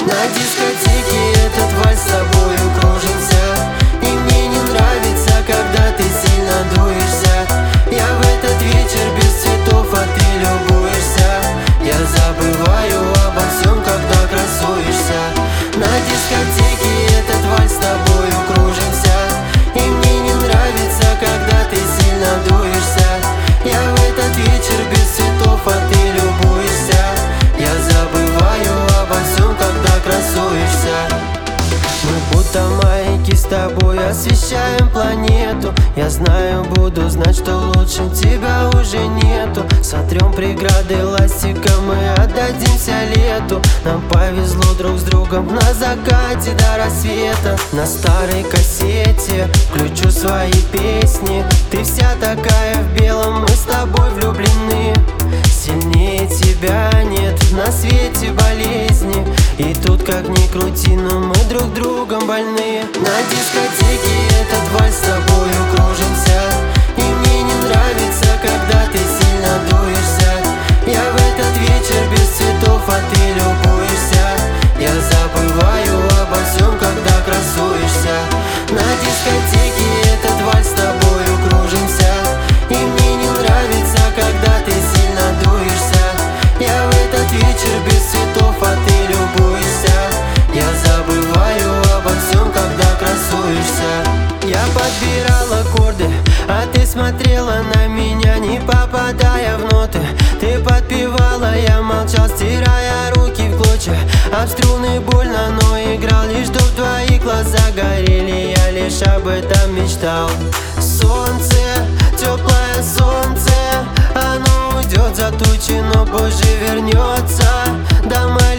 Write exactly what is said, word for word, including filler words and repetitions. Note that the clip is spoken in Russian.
На дискотеке этот вальс с тобою кружимся, и мне не нравится, когда ты сильно дуешься. Я в этот вечер без цветов, а ты любуешься. Я забываю обо всем, когда красуешься. На дискотеке этот вальс с тобою кружимся, и мне не нравится, когда ты сильно дуешься. Я в этот вечер без цветов, а ты любуешься. Я забываю обо всем, когда красуешься. Мы будто маяки с тобой освещаем планету. Я знаю, буду знать, что лучше тебя уже нету. Сотрем преграды ластиком и отдадимся лету. Нам повезло друг с другом на закате до рассвета. На старой кассете включу свои песни. Ты вся такая в белом, мы с тобой влюблены. Сильнее тебя нет на свете болезни. И тут как ни крути, но мы друг другом больны. На дискотеке этот вальс с тобою кружимся, и мне не нравится, когда ты сильно дуешься. Я в этот вечер без цветов, а ты любуешься. Я забываю обо всем, когда красуешься. На дискотеке этот вальс с тобою кружимся, и мне не нравится, когда ты сильно дуешься. Я в этот вечер без цветов, а ты любуешься. Я забываю обо всем, когда красуешься. Я подбирал аккорды, а ты смотрела на меня, не попадая в ноты. Ты подпевала, я молчал, стирая руки в клочья. Об струны больно, но играл лишь, чтоб твои глаза горели. Я лишь об этом мечтал. Солнце, теплое солнце, оно уйдет за тучи, но позже вернется домой.